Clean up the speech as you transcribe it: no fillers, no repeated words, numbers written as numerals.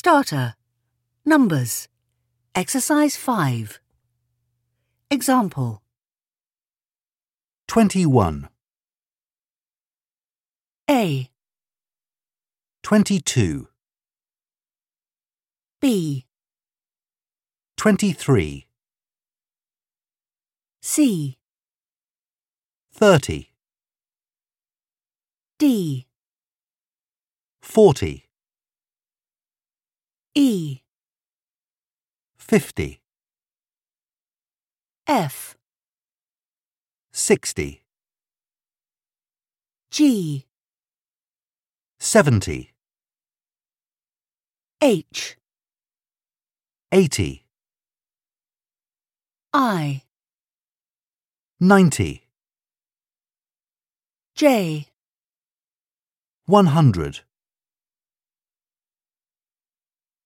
Starter. Numbers. Exercise 5. Example. 21, A, 22, B, 23, C, 30, D, 40, E, 50, F, 60, G, 70, H, 80, I, 90, J, 100.